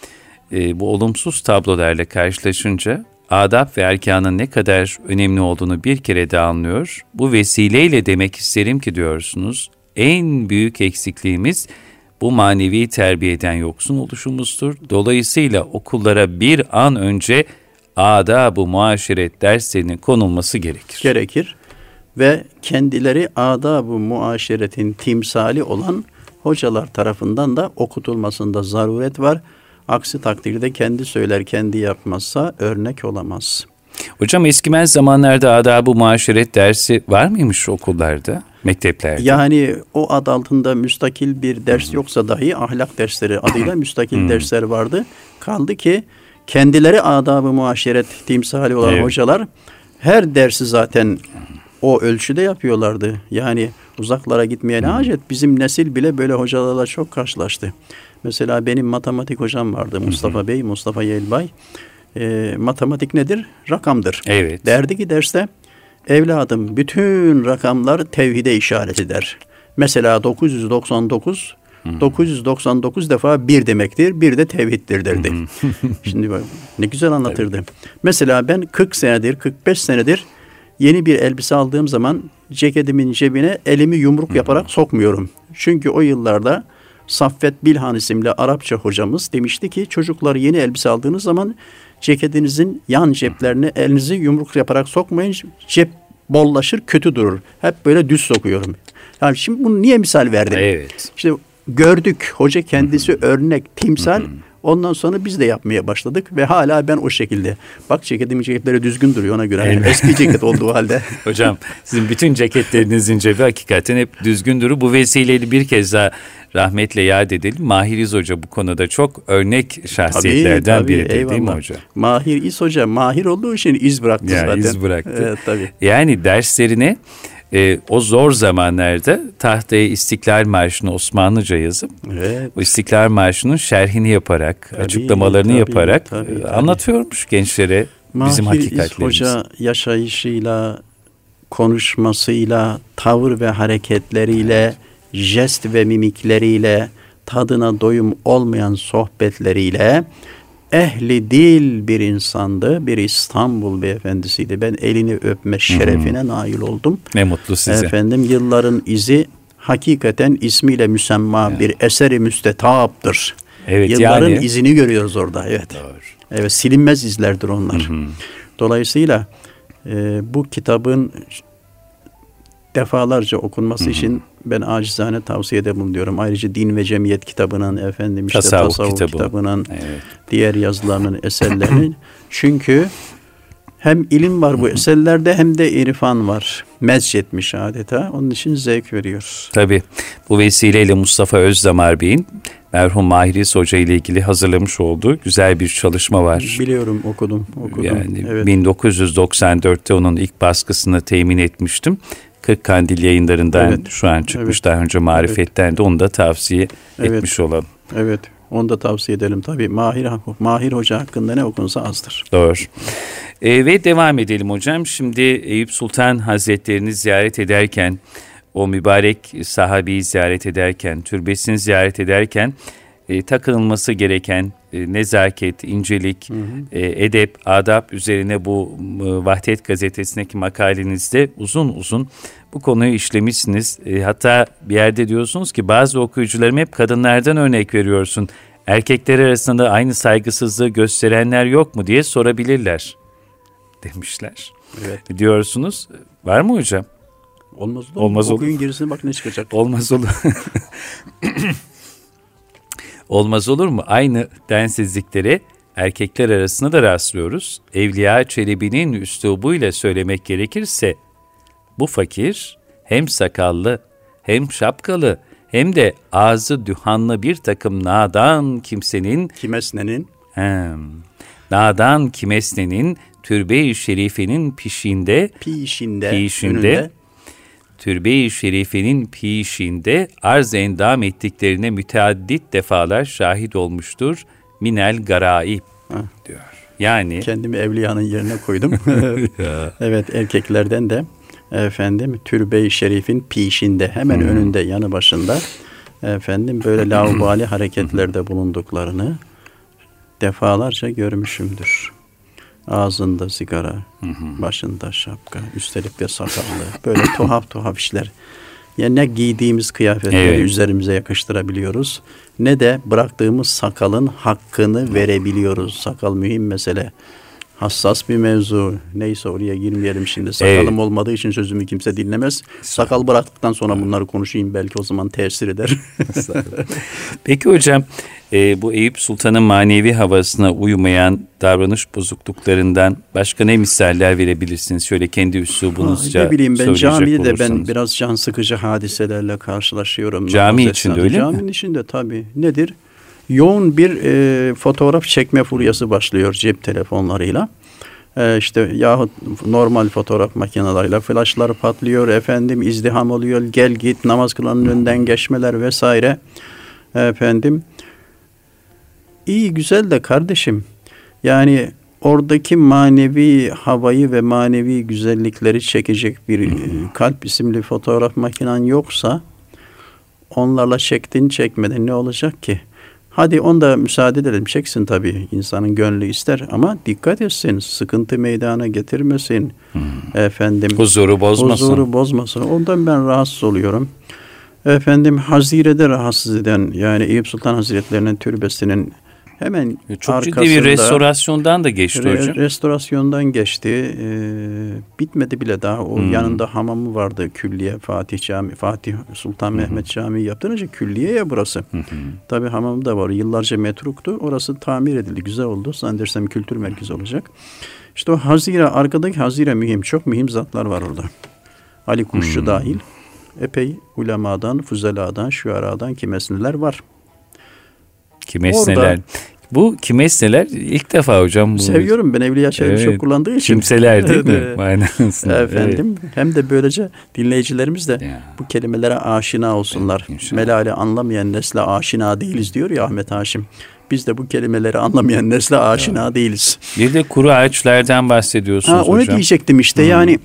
bu olumsuz tablolarla karşılaşınca adab ve erkanın ne kadar önemli olduğunu bir kere daha anlıyor. Bu vesileyle demek isterim ki diyorsunuz, en büyük eksikliğimiz bu manevi terbiyeden yoksun oluşumuzdur. Dolayısıyla okullara bir an önce adab-ı muaşeret derslerinin konulması gerekir. Ve kendileri adab-ı muaşeretin timsali olan hocalar tarafından da okutulmasında zaruret var. Aksi takdirde kendi söyler, kendi yapmazsa örnek olamaz. Hocam eskimen zamanlarda adab-ı muaşeret dersi var mıymış okullarda, mekteplerde? Yani o ad altında müstakil bir ders yoksa dahi ahlak dersleri adıyla müstakil dersler vardı. Kaldı ki kendileri adab-ı muaşeret timsali olan hocalar her dersi zaten o ölçüde yapıyorlardı. Yani uzaklara gitmeye ne hacet? Bizim nesil bile böyle hocalarla çok karşılaştı. Mesela benim matematik hocam vardı Mustafa Yelbay. Matematik nedir? Rakamdır. Evet. Derdi ki derste evladım bütün rakamlar tevhide işaret eder. Mesela 999 defa bir demektir. Bir de tevhiddir derdi. Şimdi bak ne güzel anlatırdı. Tabii. Mesela ben 45 senedir yeni bir elbise aldığım zaman ceketimin cebine elimi yumruk yaparak sokmuyorum. Çünkü o yıllarda Saffet Bilhan isimli Arapça hocamız demişti ki çocuklar yeni elbise aldığınız zaman ceketinizin yan ceplerine elinizi yumruk yaparak sokmayın. Cep bollaşır, kötü durur. Hep böyle düz sokuyorum. Yani şimdi bunu niye misal verdim? Evet. İşte gördük. Hoca kendisi örnek, timsal. Ondan sonra biz de yapmaya başladık ve hala ben o şekilde. Bak ceketleri düzgün duruyor ona göre. Yani eski ceket olduğu halde. Hocam sizin bütün ceketlerinizin cebi hakikaten hep düzgün durur. Bu vesileyle bir kez daha rahmetle yad edelim. Mahir İz Hoca bu konuda çok örnek şahsiyetlerden biridir, değil mi hocam? Mahir İz Hoca mahir olduğu için iz bıraktı zaten. İz bıraktı. Evet, tabii. Yani derslerine o zor zamanlarda tahtaya İstiklal Marşı'nı Osmanlıca yazıp o İstiklal Marşı'nın şerhini yaparak, açıklamalarını yaparak anlatıyormuş gençlere bizim hakikatlerimizi. Mahir İz Hoca yaşayışıyla, konuşmasıyla, tavır ve hareketleriyle, jest ve mimikleriyle, tadına doyum olmayan sohbetleriyle ehli dil bir insandı. Bir İstanbul beyefendisiydi. Ben elini öpme şerefine nail oldum. Ne mutlu size. Efendim yılların izi hakikaten ismiyle müsemma bir eseri müstetaptır. Evet, yılların izini görüyoruz orada. Evet. Doğru. Evet, silinmez izlerdir onlar. Dolayısıyla bu kitabın defalarca okunması için ben acizane tavsiyede bulunuyorum. Ayrıca Din ve Cemiyet kitabının, tasavvuf kitabının, diğer yazılarının, eserlerinin. Çünkü hem ilim var bu eserlerde hem de irfan var. Mezcetmiş adeta. Onun için zevk veriyor. Tabii. Bu vesileyle Mustafa Özdamar Bey'in merhum Mahir İz Hoca ile ilgili hazırlamış olduğu güzel bir çalışma var. Biliyorum, okudum. Yani 1994'te onun ilk baskısını temin etmiştim. Kırkkandil Yayınlarından şu an çıkmış. Daha önce Marifet'ten de onu da tavsiye etmiş olalım. Evet, onu da tavsiye edelim tabii. Mahir Hoca hakkında ne okunsa azdır. Doğru. Ve devam edelim hocam. Şimdi Eyüp Sultan Hazretlerini ziyaret ederken, o mübarek sahabeyi ziyaret ederken, türbesini ziyaret ederken takınılması gereken nezaket, incelik, edep, adab üzerine bu Vahdet Gazetesi'ndeki makalenizde uzun uzun bu konuyu işlemişsiniz. Hatta bir yerde diyorsunuz ki bazı okuyucularım hep kadınlardan örnek veriyorsun. Erkekler arasında aynı saygısızlığı gösterenler yok mu diye sorabilirler demişler. Evet. Diyorsunuz. Var mı hocam? Olmaz olur. Okuyun gerisine bak ne çıkacak. Olmaz olur. Olmaz olur mu? Aynı densizlikleri erkekler arasında da rastlıyoruz. Evliya Çelebi'nin üslubuyla söylemek gerekirse bu fakir hem sakallı hem şapkalı hem de ağzı dühanlı bir takım nadan kimesnenin türbe-i şerifenin pişinde türbe-i şerifenin pişinde arz endam ettiklerine müteaddit defalar şahit olmuştur. Minel garaib diyor. Yani kendimi evliyanın yerine koydum. Evet, erkeklerden de türbe-i şerifin pişinde, hemen önünde, yanı başında böyle laubali hareketlerde bulunduklarını defalarca görmüşümdür. Ağzında sigara, başında şapka, üstelik de sakallı, böyle tuhaf işler. Yani ne giydiğimiz kıyafetleri üzerimize yakıştırabiliyoruz, ne de bıraktığımız sakalın hakkını verebiliyoruz. Sakal mühim mesele. Hassas bir mevzu. Neyse, oraya girmeyelim şimdi. Sakalım olmadığı için sözümü kimse dinlemez. Sakal bıraktıktan sonra bunları konuşayım. Belki o zaman tesir eder. Peki hocam, bu Eyüp Sultan'ın manevi havasına uymayan davranış bozukluklarından başka ne misaller verebilirsiniz? Şöyle kendi üslubunuzca ne bileyim, ben camide olursanız. ben biraz can sıkıcı hadiselerle karşılaşıyorum. Cami içinde öyle mi? Caminin içinde tabii. Nedir? Yoğun bir fotoğraf çekme furyası başlıyor cep telefonlarıyla. Yahut normal fotoğraf makineleriyle flaşlar patlıyor, izdiham oluyor, gel git, namaz kılanın önünden geçmeler vesaire. İyi güzel de kardeşim, yani oradaki manevi havayı ve manevi güzellikleri çekecek bir kalp isimli fotoğraf makinen yoksa onlarla çektin çekmedin ne olacak ki? Hadi onda müsaade edelim, çeksin tabii, insanın gönlü ister ama dikkat etsin, sıkıntı meydana getirmesin. Huzuru bozmasın. Ondan ben rahatsız oluyorum. Hazirede rahatsız eden, yani Eyüp Sultan Hazretlerinin türbesinin Hemen çok arkasında, ciddi bir restorasyondan da geçti hocam. Restorasyondan geçti. Bitmedi bile daha. O yanında hamamı vardı, külliye. Fatih Sultan Mehmet Camii yaptırınca külliye ya burası. Tabii hamamı da var. Yıllarca metruktu. Orası tamir edildi. Güzel oldu. Zannedersem kültür merkezi olacak. İşte o hazire, arkadaki hazire mühim. Çok mühim zatlar var orada. Ali Kuşçu dahil. Epey ulemadan, fuzeladan, şuaradan kimesniler var. Kimesneler. Bu kimesneler ilk defa hocam. Seviyorum ben Evliya Çelebi çok kullandığı için. Kimseler değil mi? Manasında. Efendim. Hem de böylece dinleyicilerimiz de bu kelimelere aşina olsunlar. Melali anlamayan nesle aşina değiliz diyor ya Ahmet Haşim. Biz de bu kelimeleri anlamayan nesle aşina değiliz. Bir de kuru ağaçlardan bahsediyorsunuz hocam. Onu diyecektim işte yani.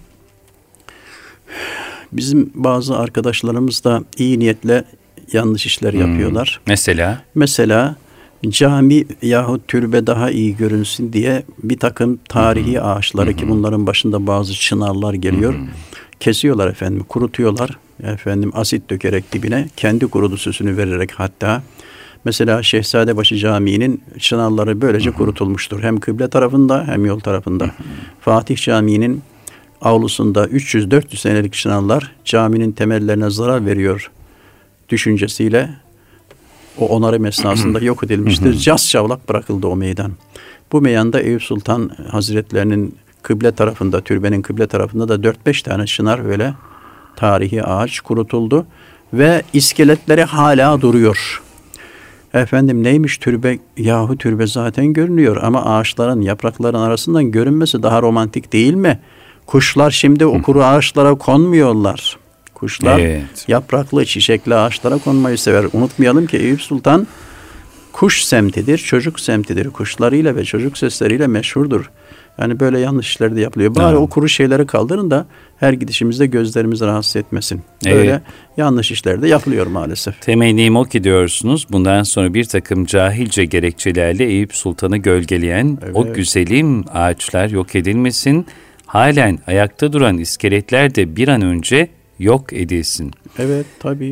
Bizim bazı arkadaşlarımız da iyi niyetle yanlış işler yapıyorlar. Mesela cami yahut türbe daha iyi görünsün diye bir takım tarihi ağaçları ki bunların başında bazı çınarlar geliyor. Kesiyorlar efendim, kurutuyorlar. Efendim asit dökerek dibine, kendi kurudu süsünü vererek hatta. Mesela Şehzadebaşı Camii'nin çınarları böylece kurutulmuştur. Hem kıble tarafında hem yol tarafında. Fatih Camii'nin avlusunda 300-400 senelik çınarlar caminin temellerine zarar veriyor düşüncesiyle o onarım esnasında yok edilmiştir. Cas çavlak bırakıldı o meydan. Bu meydanda Eyüp Sultan Hazretlerinin kıble tarafında, türbenin kıble tarafında da 4-5 tane çınar böyle tarihi ağaç kurutuldu ve iskeletleri hala duruyor. Efendim neymiş türbe? Yahu türbe zaten görünüyor ama ağaçların, yaprakların arasından görünmesi daha romantik değil mi? Kuşlar şimdi o kuru ağaçlara konmuyorlar. Kuşlar yapraklı, çiçekli ağaçlara konmayı sever. Unutmayalım ki Eyüp Sultan kuş semtidir, çocuk semtidir. Kuşlarıyla ve çocuk sesleriyle meşhurdur. Yani böyle yanlış işler de yapılıyor. Bari o kuru şeyleri kaldırın da her gidişimizde gözlerimizi rahatsız etmesin. Böyle yanlış işler de yapılıyor maalesef. Temennim o ki diyorsunuz. Bundan sonra bir takım cahilce gerekçelerle Eyüp Sultan'ı gölgeleyen o güzelim ağaçlar yok edilmesin. Halen ayakta duran iskeletler de bir an önce yok edilsin. Evet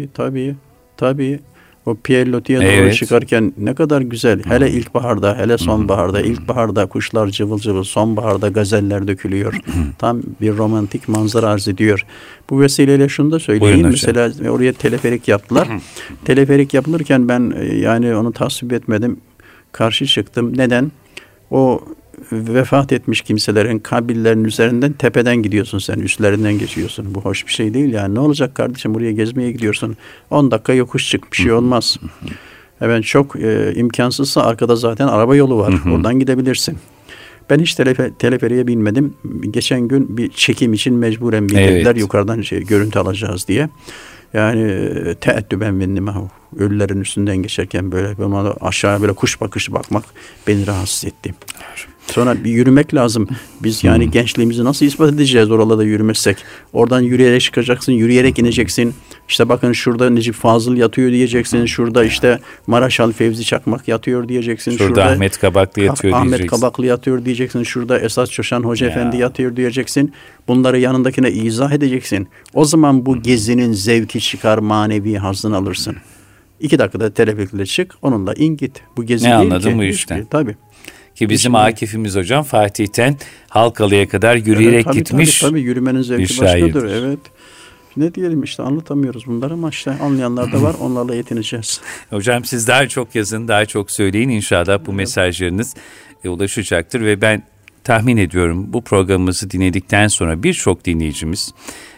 tabii. O Pierlotti'ye doğru çıkarken ne kadar güzel. Hele ilkbaharda, hele sonbaharda. İlkbaharda kuşlar cıvıl cıvıl, sonbaharda gazeller dökülüyor. Tam bir romantik manzara arz ediyor. Bu vesileyle şunu da söyleyeyim. Mesela oraya teleferik yaptılar. Teleferik yapılırken ben yani onu tasvip etmedim. Karşı çıktım. Neden? O vefat etmiş kimselerin kabirlerinin üzerinden tepeden gidiyorsun sen. Üstlerinden geçiyorsun. Bu hoş bir şey değil yani. Ne olacak kardeşim buraya gezmeye gidiyorsun. 10 dakika yokuş çık. Bir şey olmaz. Evet çok imkansızsa arkada zaten araba yolu var. Oradan gidebilirsin. Ben hiç teleferiye binmedim. Geçen gün bir çekim için mecburen bindirdiler. Yukarıdan görüntü alacağız diye. Yani teeddüben bindim. Ölülerin üstünden geçerken böyle aşağıya böyle kuş bakışı bakmak beni rahatsız etti. Sonra bir yürümek lazım. Biz yani gençliğimizi nasıl ispat edeceğiz oralarda yürümezsek? Oradan yürüyerek çıkacaksın, yürüyerek ineceksin. İşte bakın şurada Necip Fazıl yatıyor diyeceksin. Şurada işte Maraşal Fevzi Çakmak yatıyor diyeceksin. Şurada Ahmet Kabaklı yatıyor diyeceksin. Ahmet Kabaklı yatıyor diyeceksin. Şurada Esat Çoşan Hoca Efendi yatıyor diyeceksin. Bunları yanındakine izah edeceksin. O zaman bu gezinin zevki çıkar, manevi hazzını alırsın. 2 dakikada teleferikle çık, onunla in git. Bu gezi ne değil anladım ki. bu işten? Tabii. Ki bizim Akif'imiz hocam Fatih'ten Halkalı'ya kadar yürüyerek gitmiş. Tabii yürümenin zevki başkadır. Evet. Ne diyelim işte anlatamıyoruz bunları ama işte anlayanlar da var. Onlarla yetineceğiz. Hocam siz daha çok yazın, daha çok söyleyin. İnşallah bu mesajlarınız ulaşacaktır ve ben tahmin ediyorum bu programımızı dinledikten sonra birçok dinleyicimiz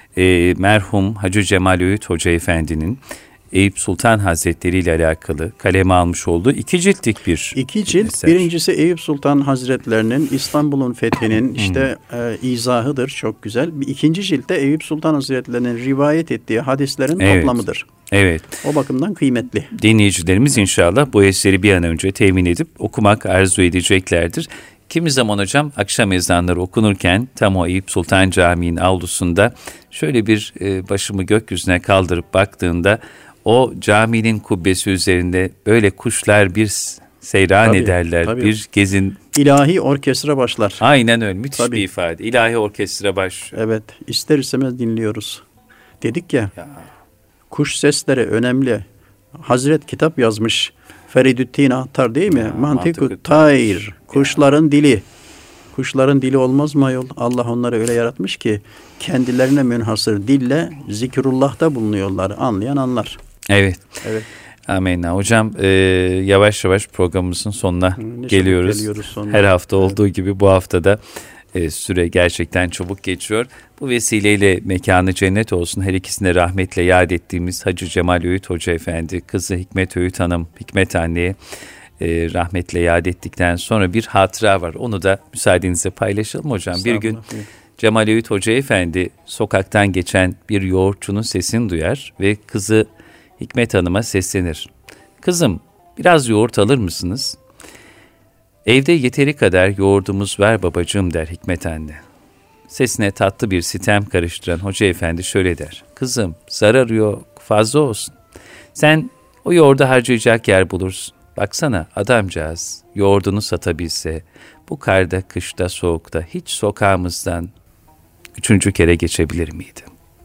merhum Hacı Cemal Öğüt Hoca Efendi'nin Eyüp Sultan Hazretleri ile alakalı kaleme almış olduğu 2 ciltlik bir 2 cilt. Eser. Birincisi Eyüp Sultan Hazretlerinin İstanbul'un fethinin işte izahıdır. Çok güzel. İkinci ciltte Eyüp Sultan Hazretlerinin rivayet ettiği hadislerin toplamıdır. Evet. O bakımdan kıymetli. Dinleyicilerimiz inşallah bu eseri bir an önce temin edip okumak arzu edeceklerdir. Kimi zaman hocam akşam ezanları okunurken tam o Eyüp Sultan Camii'nin avlusunda şöyle bir başımı gökyüzüne kaldırıp baktığında o caminin kubbesi üzerinde böyle kuşlar bir seyran ederler. Tabii. Bir gezin. İlahi orkestra başlar. Aynen öyle. Müthiş bir ifade. İlahi orkestra baş. Evet. İster istemez dinliyoruz. Dedik ya. Kuş sesleri önemli. Hazret kitap yazmış. Feridüddin Attar değil mi? Mantık-ı tayr. Kuşların dili. Kuşların dili olmaz mı ayol? Allah onları öyle yaratmış ki kendilerine münhasır dille zikrullah'ta bulunuyorlar. Anlayan anlar. Evet. Evet. Amenna. Hocam yavaş yavaş programımızın sonuna geliyoruz. Her hafta olduğu gibi bu haftada süre gerçekten çabuk geçiyor. Bu vesileyle mekanı cennet olsun. Her ikisine rahmetle yad ettiğimiz Hacı Cemal Öğüt Hoca Efendi, kızı Hikmet Öğüt Hanım, Hikmet Anne'ye rahmetle yad ettikten sonra bir hatıra var. Onu da müsaadenizle paylaşalım hocam. Bir gün Cemal Öğüt Hoca Efendi sokaktan geçen bir yoğurtçunun sesini duyar ve kızı Hikmet Hanım'a seslenir. Kızım, biraz yoğurt alır mısınız? Evde yeteri kadar yoğurdumuz var babacığım der Hikmet anne. Sesine tatlı bir sitem karıştıran Hoca Efendi şöyle der. Kızım, zararı yok, fazla olsun. Sen o yoğurdu harcayacak yer bulursun. Baksana adamcağız yoğurdunu satabilse bu karda, kışta, soğukta hiç sokağımızdan 3. kere geçebilir miydi?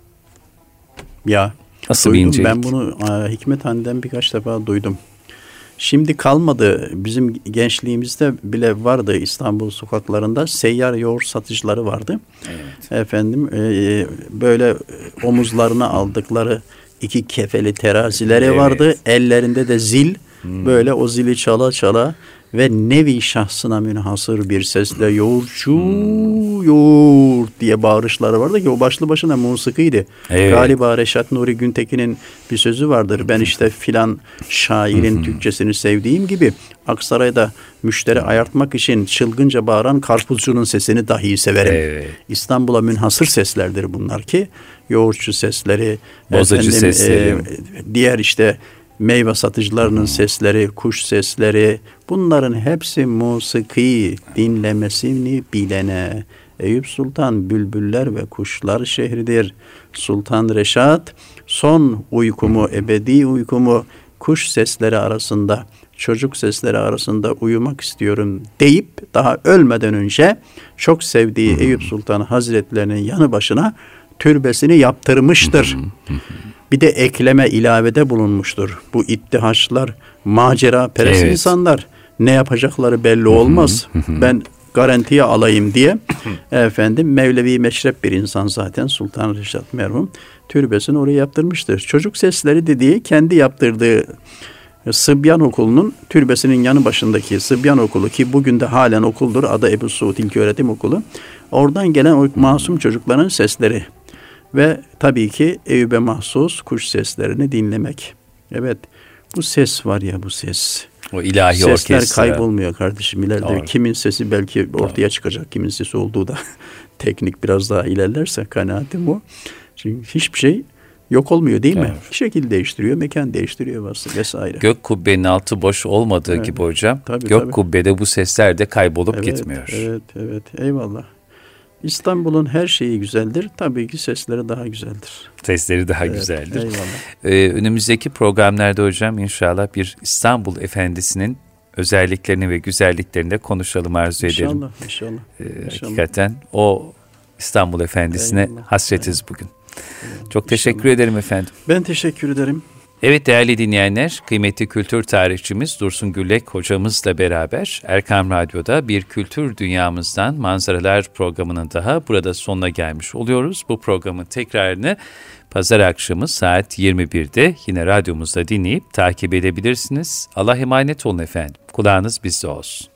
Ya nasıl duydum, bir incelik? ben bunu Hikmet Han'den birkaç defa duydum. Şimdi kalmadı. Bizim gençliğimizde bile vardı, İstanbul sokaklarında seyyar yoğurt satıcıları vardı. Evet. Efendim böyle omuzlarına aldıkları 2 kefeli terazileri vardı. Ellerinde de zil. Böyle o zili çala çala ve nevi şahsına münhasır bir sesle yoğurtçu yoğurt diye bağırışları vardı ki o başlı başına musikiydi. Evet. Galiba Reşat Nuri Güntekin'in bir sözü vardır. Ben işte filan şairin Türkçesini sevdiğim gibi Aksaray'da müşteri ayartmak için çılgınca bağıran karpuzcunun sesini dahi severim. Evet. İstanbul'a münhasır seslerdir bunlar ki yoğurtçu sesleri, bozacı sesleri, diğer işte meyve satıcılarının sesleri, kuş sesleri, bunların hepsi musiki, dinlemesini bilene. Eyüp Sultan bülbüller ve kuşlar şehridir. Sultan Reşat son uykumu, ebedi uykumu kuş sesleri arasında, çocuk sesleri arasında uyumak istiyorum deyip daha ölmeden önce çok sevdiği Eyüp Sultan Hazretlerinin yanı başına türbesini yaptırmıştır. Bir de ekleme ilavede bulunmuştur. Bu ittihaçlar, macera perest insanlar, ne yapacakları belli olmaz. Ben garantiye alayım diye efendim Mevlevi meşrep bir insan zaten Sultan Reşat merhum türbesini oraya yaptırmıştır. Çocuk sesleri dediği kendi yaptırdığı Sıbyan Okulu'nun türbesinin yanı başındaki Sıbyan Okulu ki bugün de halen okuldur. Adı Ebu Suud İlköğretim Okulu. Oradan gelen o masum çocukların sesleri ve tabii ki Eyüp'e mahsus kuş seslerini dinlemek. Evet, bu ses var ya, bu ses. O ilahi sesler orkestra. Sesler kaybolmuyor kardeşim ileride. Doğru. Kimin sesi belki ortaya çıkacak, kimin sesi olduğu da teknik biraz daha ilerlerse kanaatim bu. Çünkü hiçbir şey yok olmuyor değil mi? Şekil değiştiriyor, mekan değiştiriyor vesaire. Gök kubbenin altı boş olmadığı gibi hocam. Gök kubbede bu sesler de kaybolup gitmiyor. Evet. Eyvallah. İstanbul'un her şeyi güzeldir. Tabii ki sesleri daha güzeldir. Sesleri daha güzeldir. Eyvallah. Önümüzdeki programlarda hocam inşallah bir İstanbul Efendisi'nin özelliklerini ve güzelliklerini de konuşalım arzu ederim. İnşallah. Hakikaten o İstanbul Efendisi'ne hasretiz bugün. Çok teşekkür ederim efendim. Ben teşekkür ederim. Evet değerli dinleyenler, kıymetli kültür tarihçimiz Dursun Güllek hocamızla beraber Erkam Radyo'da bir kültür dünyamızdan manzaralar programının daha burada sonuna gelmiş oluyoruz. Bu programın tekrarını pazar akşamı saat 21'de yine radyomuzda dinleyip takip edebilirsiniz. Allah'a emanet olun efendim. Kulağınız bizde olsun.